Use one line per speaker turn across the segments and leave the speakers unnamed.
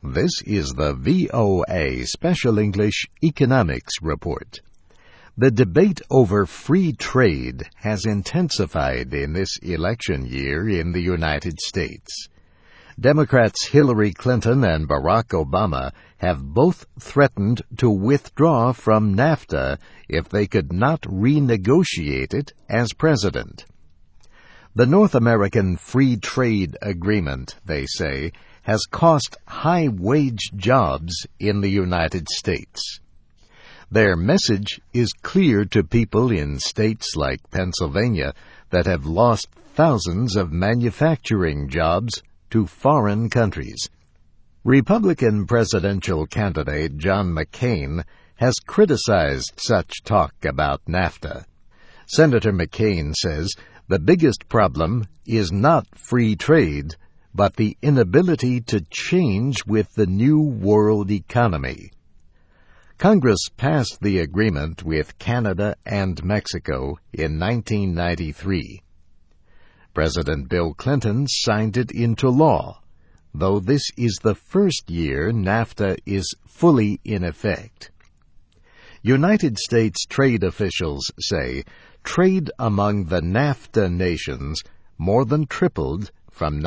This is the VOA Special English Economics Report. The debate over free trade has intensified in this election year in the United States. Democrats Hillary Clinton and Barack Obama have both threatened to withdraw from NAFTA if they could not renegotiate it as president. The North American Free Trade Agreement, they say, has cost high-wage jobs in the United States. Their message is clear to people in states like Pennsylvania that have lost thousands of manufacturing jobs to foreign countries. Republican presidential candidate John McCain has criticized such talk about NAFTA. Senator McCain says the biggest problem is not free trade, but the inability to change with the new world economy. Congress passed the agreement with Canada and Mexico in 1993. President Bill Clinton signed it into law, though this is the first year NAFTA is fully in effect. United States trade officials say trade among the NAFTA nations more than tripled from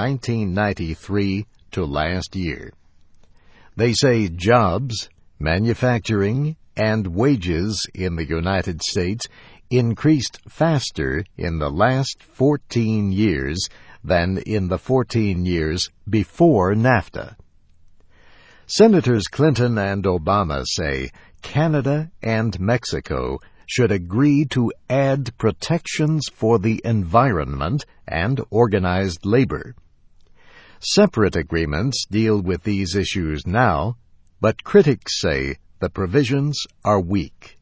1993 to last year. They say jobs, manufacturing, and wages in the United States increased faster in the last 14 years than in the 14 years before NAFTA. Senators Clinton and Obama say Canada and Mexico should agree to add protections for the environment and organized labor. Separate agreements deal with these issues now, but critics say the provisions are weak.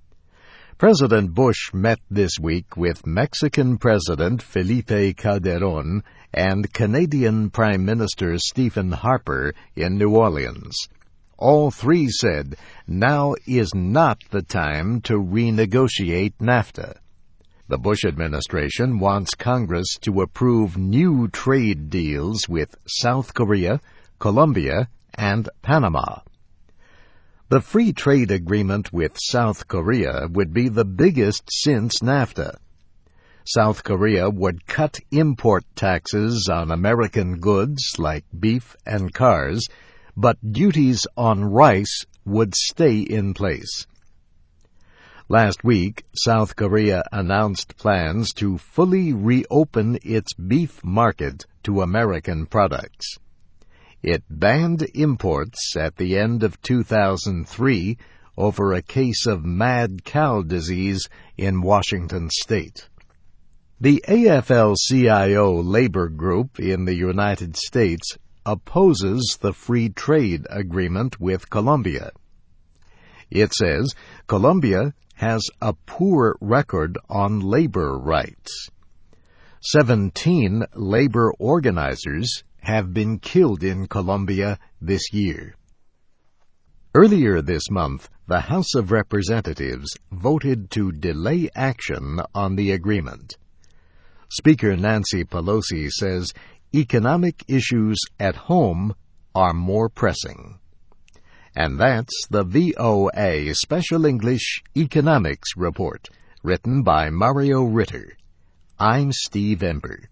President Bush met this week with Mexican President Felipe Calderón and Canadian Prime Minister Stephen Harper in New Orleans. All three said now is not the time to renegotiate NAFTA. The Bush administration wants Congress to approve new trade deals with South Korea, Colombia, and Panama. The free trade agreement with South Korea would be the biggest since NAFTA. South Korea would cut import taxes on American goods like beef and cars, but duties on rice would stay in place. Last week, South Korea announced plans to fully reopen its beef market to American products. It banned imports at the end of 2003 over a case of mad cow disease in Washington state. The AFL-CIO labor group in the United States opposes the free trade agreement with Colombia. It says Colombia has a poor record on labor rights. 17 labor organizers have been killed in Colombia this year. Earlier this month, the House of Representatives voted to delay action on the agreement. Speaker Nancy Pelosi says economic issues at home are more pressing. And that's the VOA Special English Economics Report, written by Mario Ritter. I'm Steve Ember.